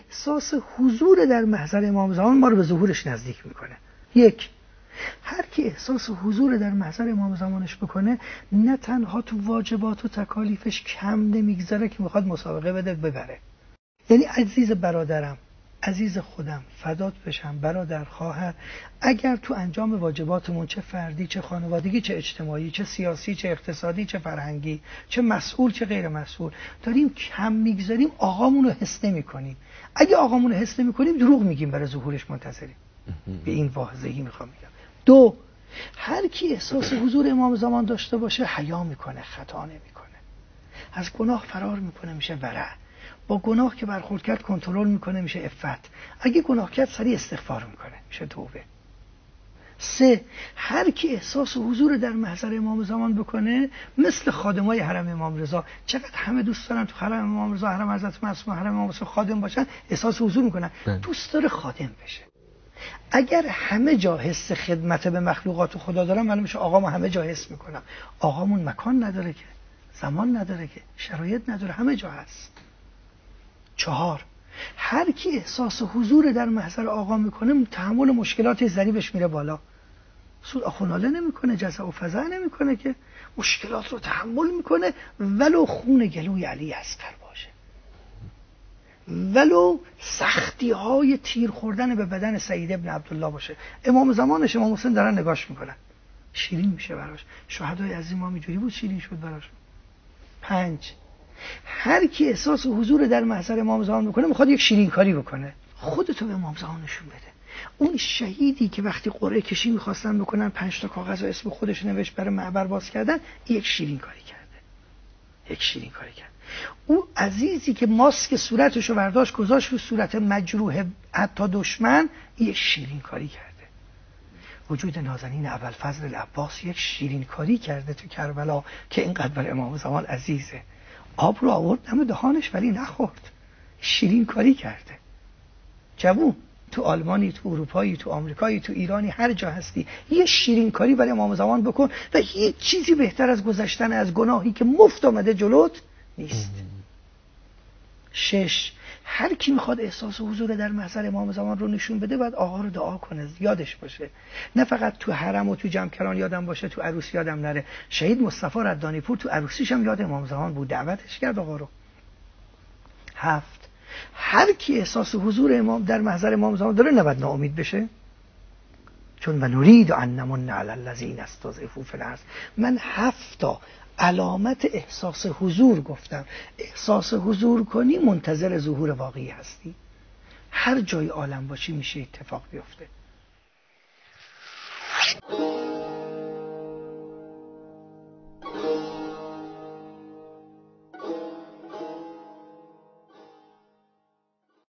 احساس حضور در محضر امام زمان ما رو به ظهورش نزدیک میکنه. یک، هر کی احساس حضور در محضر امام زمانش بکنه نه تنها تو واجبات و تکالیفش کم نمیگذاره که میخواد مسابقه بده ببره. یعنی عزیز برادرم، عزیز خودم، فدات بشم برادر، خواهر، اگر تو انجام واجباتمون چه فردی چه خانوادگی چه اجتماعی چه سیاسی چه اقتصادی چه فرهنگی چه مسئول چه غیر مسئول داریم کم میگذاریم، آقامون رو حس نمی‌کنیم. اگه آقامون رو حس نمی‌کنیم دروغ میگیم برای ظهورش منتظریم. به این واضحی میخوام بگم. دو، هر کی احساس حضور امام زمان داشته باشه حیا میکنه، خطا نمیکنه، از گناه فرار میکنه میشه ورع، با گناه که برخورد کرد کنترل میکنه میشه عفت، اگه گناه کرد سریع استغفار میکنه میشه توبه. سه، هر کی احساس حضور در محضر امام زمان بکنه مثل خادمای حرم امام رضا، چقدر همه دوست دارن تو حرم امام رضا، حرم حضرت معصومه، حرم امام رضا خادم باشن، احساس حضور میکنن، دوست داره خادم بشه. اگر همه جا حس خدمت به مخلوقات خدا دارم، معلوم میشه آقامو همه جا حس میکنم. آقامون مکان نداره که، زمان نداره که، شرایط نداره، همه جا هست. چهار، هر کی احساس حضور در محضر آقا میکنه تحمل مشکلات ضریبش میره بالا. سود آخوناله نمیکنه، جزع و فزع نمیکنه که، مشکلات رو تحمل میکنه ولو خون گلوی علی اصغر باشه، ولو سختی های تیر خوردن به بدن سعید ابن عبدالله باشه. امام زمانش امام حسین دارن نگاش میکنن، شیرین میشه براش. شهدای عظیم ما اینجوری بود، شیرین شد براش. 5، هر کی احساس حضور در محضر امام زمان میکنه میخواد یک شیرین کاری بکنه. خودتو به امام زمان نشون بده. اون شهیدی که وقتی قرعه کشی میخواستن بکنن 5 تا کاغذ و اسم خودش نوشت برای معبر باز کردن، یک شیرین کاری کرده. یک شیرین کاری کرد. اون عزیزی که ماسک صورتشو برداشت گذاشت رو صورت مجروح حتی دشمن، یک شیرین کاری کرده. وجود نازنین ابوالفضل العباس یک شیرین کاری کرده تو کربلا که اینقدر بر امام زمان عزیزه. آب رو آورد دم دهانش ولی نخورد، شیرین کاری کرده. جوون تو آلمانی، تو اروپایی، تو آمریکایی، تو ایرانی، هر جا هستی یه شیرین کاری برای امام زمان بکن و هیچ چیزی بهتر از گذشتن از گناهی که مفت آمده جلوت نیست. 6، هر کی میخواد احساس حضور در محضر امام زمان رو نشون بده باید آقا رو دعا کنه، یادش باشه. نه فقط تو حرم و تو جمکران یادم باشه، تو عروسی یادم نره. شهید مصطفی ردانی پور تو عروسیش هم یاد امام زمان بود، دعوتش کرد آقا رو. 7، هر کی احساس حضور امام در محضر امام زمان داره نباید ناامید بشه، چون و نرید ان نمن علی الذین استضعفوا فی الارض. من 7 تا علامت احساس حضور گفتم. احساس حضور کنی منتظر ظهور واقعی هستی. هر جای عالم باشی میشه اتفاق بیفته.